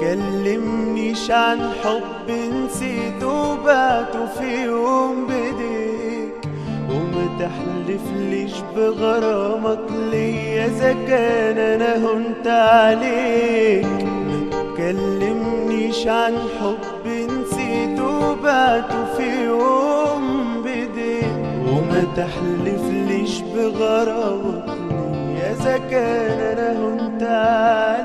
تكلمنيش عن حب نسيته وبعته في يوم بديك، وما تحلفليش بغرامك ليا اذا كان انا هنت عليك. ما تكلمنيش عن حب نسيته وبعته في يوم بديك، وما تحلفليش بغرامك ليا اذا كان انا هنت عليك.